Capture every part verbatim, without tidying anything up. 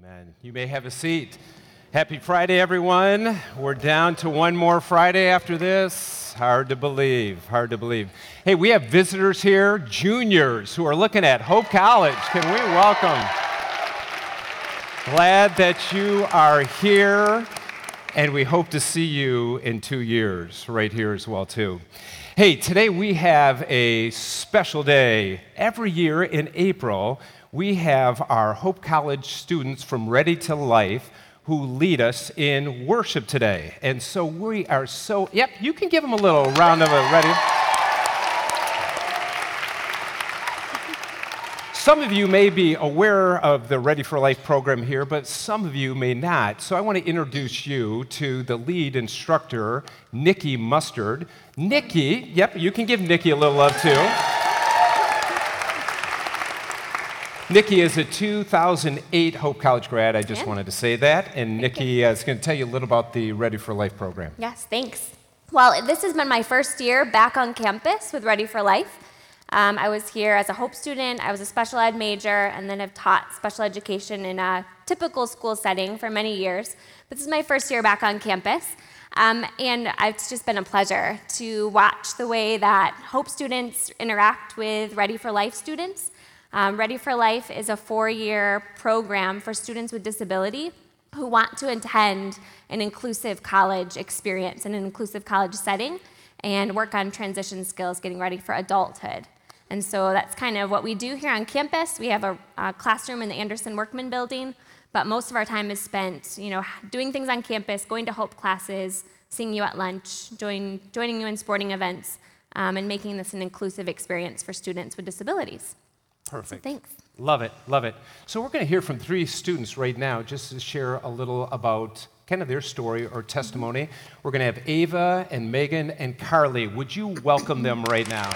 Amen. You may have a seat. Happy Friday, everyone. We're down to one more Friday after this. Hard to believe, hard to believe. Hey, we have visitors here, juniors, who are looking at Hope College. Can we welcome? Glad that you are here, and we hope to see you in two years right here as well, too. Hey, today we have a special day. Every year in April, we have our Hope College students from Ready to Life who lead us in worship today. And so we are so, yep, you can give them a little round of a ready. Some of you may be aware of the Ready for Life program here, but some of you may not. So I want to introduce you to the lead instructor, Nikki Mustard. Nikki, yep, you can give Nikki a little love too. Nikki is a two thousand eight Hope College grad. I just yeah. wanted to say that. And Nikki uh, is going to tell you a little about the Ready for Life program. Yes, thanks. Well, this has been my first year back on campus with Ready for Life. Um, I was here as a Hope student. I was a special ed major, and then have taught special education in a typical school setting for many years. But this is my first year back on campus. Um, and it's just been a pleasure to watch the way that Hope students interact with Ready for Life students. Um, Ready for Life is a four-year program for students with disability who want to attend an inclusive college experience, in an inclusive college setting, and work on transition skills, getting ready for adulthood. And so that's kind of what we do here on campus. We have a, a classroom in the Anderson Workman building, but most of our time is spent, you know, doing things on campus, going to Hope classes, seeing you at lunch, join, joining you in sporting events, um, and making this an inclusive experience for students with disabilities. Perfect. So thanks. Love it, love it. So we're going to hear from three students right now just to share a little about kind of their story or testimony. Mm-hmm. We're going to have Ava and Megan and Carly. Would you welcome them right now?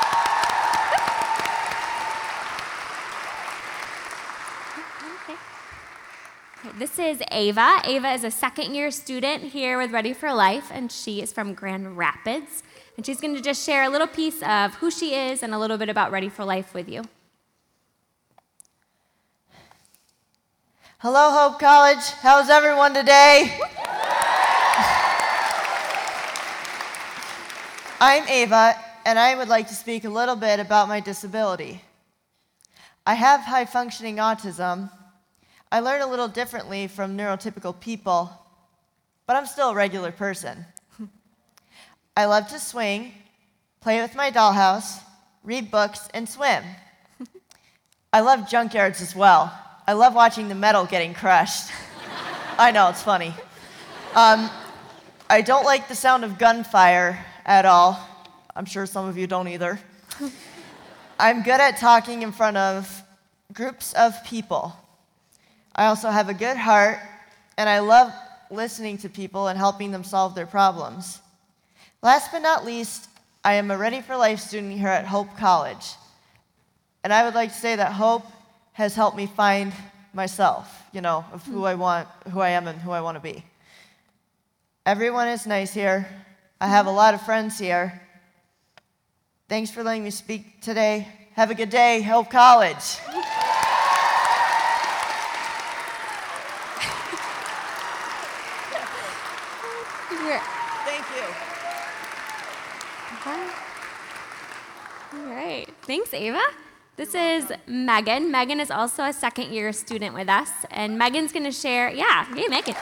Okay. This is Ava. Ava is a second-year student here with Ready for Life, and she is from Grand Rapids. And she's going to just share a little piece of who she is and a little bit about Ready for Life with you. Hello, Hope College. How's everyone today? I'm Ava, and I would like to speak a little bit about my disability. I have high-functioning autism. I learn a little differently from neurotypical people, but I'm still a regular person. I love to swing, play with my dollhouse, read books, and swim. I love junkyards as well. I love watching the metal getting crushed. I know, it's funny. Um, I don't like the sound of gunfire at all. I'm sure some of you don't either. I'm good at talking in front of groups of people. I also have a good heart, and I love listening to people and helping them solve their problems. Last but not least, I am a Ready for Life student here at Hope College. And I would like to say that Hope has helped me find myself, you know, of who I want, who I am and who I want to be. Everyone is nice here. I have a lot of friends here. Thanks for letting me speak today. Have a good day, Hope College. Thank you. All right. Thanks, Ava. This is Megan. Megan is also a second-year student with us, and Megan's going to share, yeah, hey, Megan.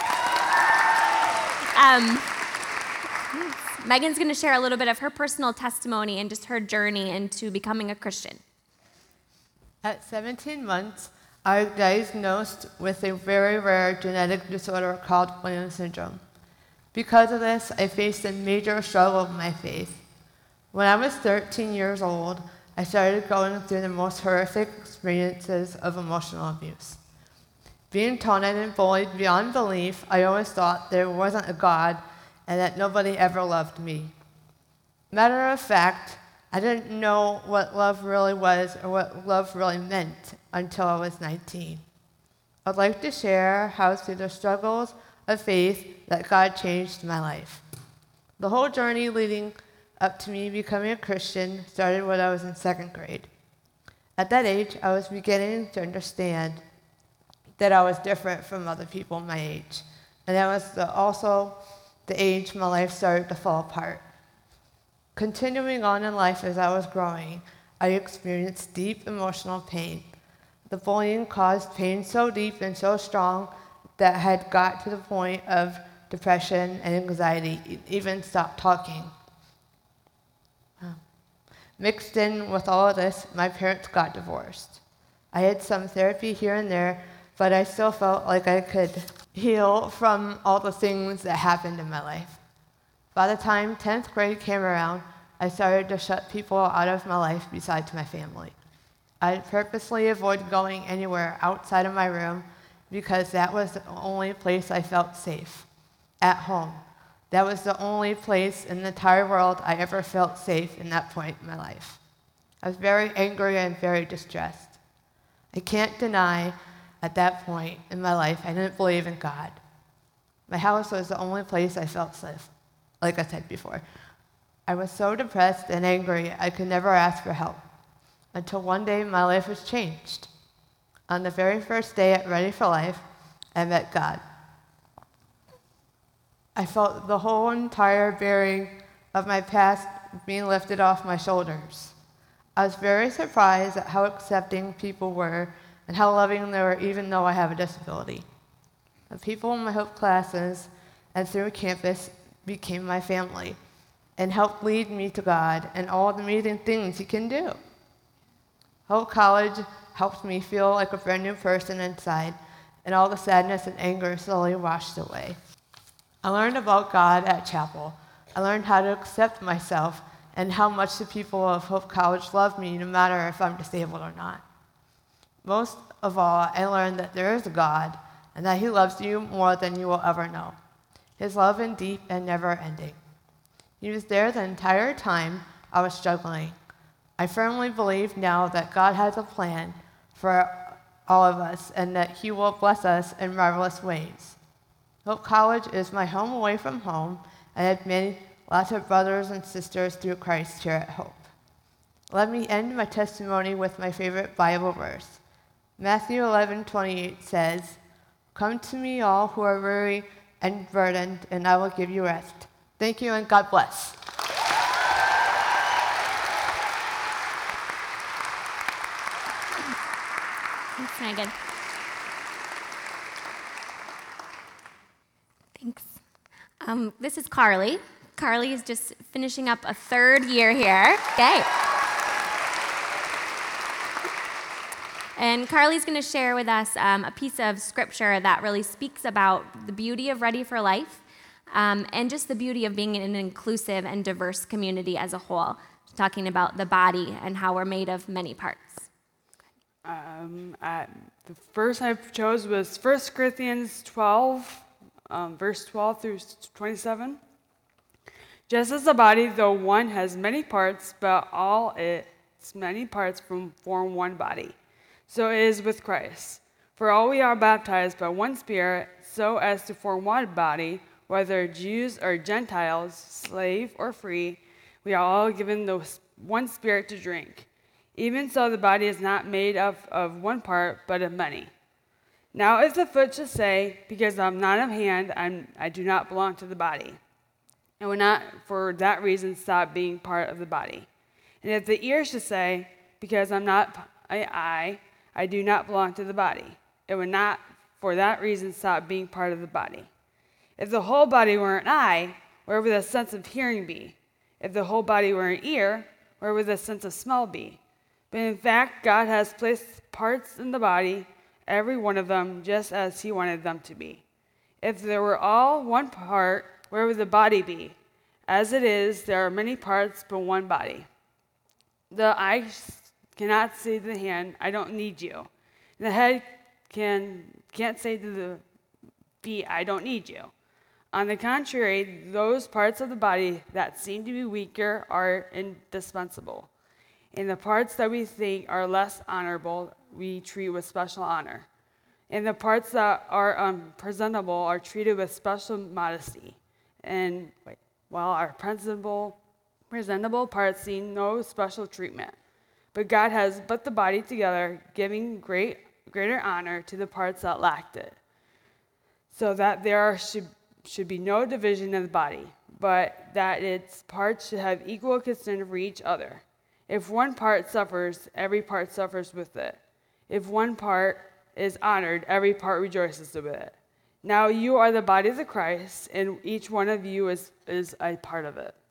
Um, Megan's going to share a little bit of her personal testimony and just her journey into becoming a Christian. At seventeen months, I was diagnosed with a very rare genetic disorder called Williams syndrome. Because of this, I faced a major struggle with my faith. When I was thirteen years old, I started going through the most horrific experiences of emotional abuse. Being taunted and bullied beyond belief, I always thought there wasn't a God and that nobody ever loved me. Matter of fact, I didn't know what love really was or what love really meant until I was nineteen. I'd like to share how through the struggles of faith that God changed my life. The whole journey leading up to me becoming a Christian started when I was in second grade. At that age, I was beginning to understand that I was different from other people my age. And that was the, also the age my life started to fall apart. Continuing on in life as I was growing, I experienced deep emotional pain. The bullying caused pain so deep and so strong that I had got to the point of depression and anxiety, even stopped talking. Mixed in with all of this, my parents got divorced. I had some therapy here and there, but I still felt like I could heal from all the things that happened in my life. By the time tenth grade came around, I started to shut people out of my life besides my family. I purposely avoided going anywhere outside of my room because that was the only place I felt safe, at home. That was the only place in the entire world I ever felt safe in that point in my life. I was very angry and very distressed. I can't deny at that point in my life I didn't believe in God. My house was the only place I felt safe, like I said before. I was so depressed and angry I could never ask for help, until one day my life was changed. On the very first day at Ready for Life, I met God. I felt the whole entire bearing of my past being lifted off my shoulders. I was very surprised at how accepting people were and how loving they were, even though I have a disability. The people in my Hope classes and through campus became my family and helped lead me to God and all the amazing things He can do. Hope College helped me feel like a brand new person inside, and all the sadness and anger slowly washed away. I learned about God at chapel. I learned how to accept myself and how much the people of Hope College love me, no matter if I'm disabled or not. Most of all, I learned that there is a God and that He loves you more than you will ever know. His love is deep and never ending. He was there the entire time I was struggling. I firmly believe now that God has a plan for all of us and that He will bless us in marvelous ways. Hope College is my home away from home, and I've made lots of brothers and sisters through Christ here at Hope. Let me end my testimony with my favorite Bible verse. Matthew eleven twenty-eight says, "Come to me all who are weary and burdened, and I will give you rest." Thank you, and God bless. Thanks, Megan. Thanks. Um, this is Carly. Carly is just finishing up a third year here. Okay. And Carly's going to share with us um, a piece of scripture that really speaks about the beauty of Ready for Life um, and just the beauty of being in an inclusive and diverse community as a whole, talking about the body and how we're made of many parts. Um, at the verse I chose was First Corinthians twelve, um, verse twelve through twenty-seven. Just as the body, though one, has many parts, but all its many parts form one body, so it is with Christ. For all we are baptized by one Spirit, so as to form one body, whether Jews or Gentiles, slave or free, we are all given the one Spirit to drink. Even so, the body is not made up of one part, but of many. Now if the foot should say, because I'm not of hand, I'm, I do not belong to the body, and will not for that reason stop being part of the body. And if the ear should say, because I'm not an eye, I do not belong to the body, it would not for that reason stop being part of the body. If the whole body were an eye, where would the sense of hearing be? If the whole body were an ear, where would the sense of smell be? But in fact, God has placed parts in the body, every one of them, just as He wanted them to be. If there were all one part, where would the body be? As it is, there are many parts, but one body. The eye cannot say to the hand, I don't need you. And the head can, can't say to the feet, I don't need you. On the contrary, those parts of the body that seem to be weaker are indispensable. And the parts that we think are less honorable, we treat with special honor. And the parts that are unpresentable are treated with special modesty. And wait, while our presentable, presentable parts see no special treatment. But God has put the body together, giving great greater honor to the parts that lacked it, so that there should, should be no division of the body, but that its parts should have equal concern for each other. If one part suffers, every part suffers with it. If one part is honored, every part rejoices with it. Now you are the body of the Christ, and each one of you is, is a part of it.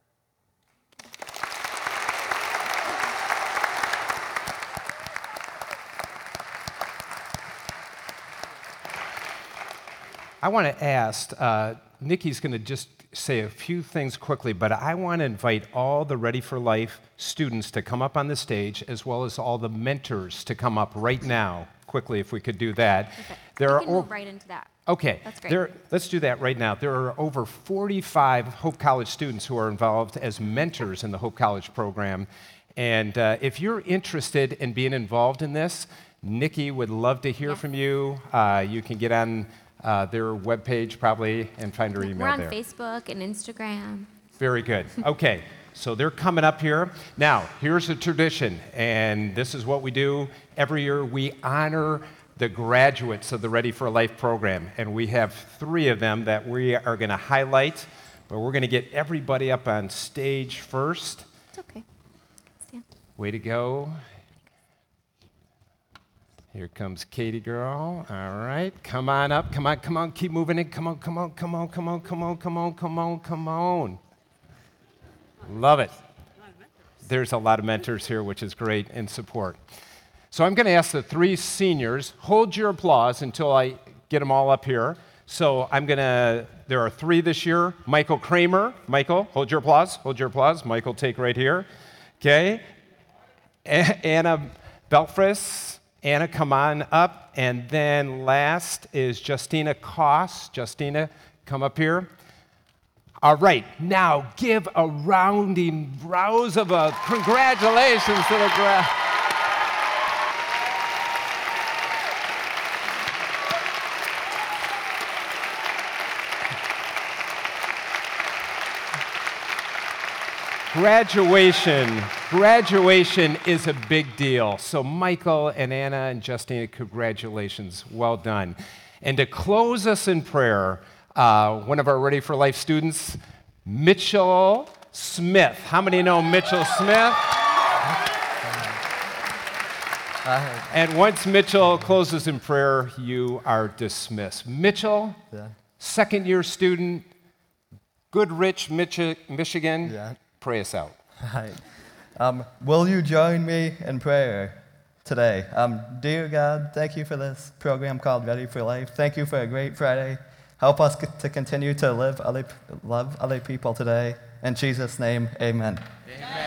I want to ask, uh, Nikki's going to just say a few things quickly, but I want to invite all the Ready for Life students to come up on the stage, as well as all the mentors to come up right now, quickly, if we could do that. Perfect. There we are can o- move right into that. Okay, That's great. there, let's do that right now. There are over forty-five Hope College students who are involved as mentors in the Hope College program. And uh, if you're interested in being involved in this, Nikki would love to hear Yes. from you. Uh, you can get on uh, their webpage probably and find her email We're on there. Facebook and Instagram. Very good. Okay, so they're coming up here. Now, here's a tradition, and this is what we do every year. We honor the graduates of the Ready for Life program, and we have three of them that we are going to highlight, but we're going to get everybody up on stage first. It's okay. Stand. Way to go. Here comes Katie girl. All right, come on up. Come on, come on, keep moving it. Come on, come on, come on, come on, come on, come on, come on, come on. Love it. There's a lot of mentors here, which is great, and support. So I'm going to ask the three seniors, hold your applause until I get them all up here. So I'm going to, there are three this year. Michael Kramer. Michael, hold your applause. Hold your applause. Michael, take right here. Okay. A- Anna Belfris. Anna, come on up. And then last is Justina Koss. Justina, come up here. All right, now give a rounding rouse of a congratulations to the gra- Graduation. Graduation is a big deal. So Michael and Anna and Justina, congratulations. Well done. And to close us in prayer, uh, one of our Ready for Life students, Mitchell Smith. How many know Mitchell Smith? And once Mitchell closes in prayer, you are dismissed. Mitchell, Yeah. second year student, Goodrich, Michi- Michigan. Yeah. Pray us out. Hi. Um, will you join me in prayer today? Um, dear God, thank you for this program called Ready for Life. Thank you for a great Friday. Help us c- to continue to live other, love other people today. In Jesus' name, amen. Amen.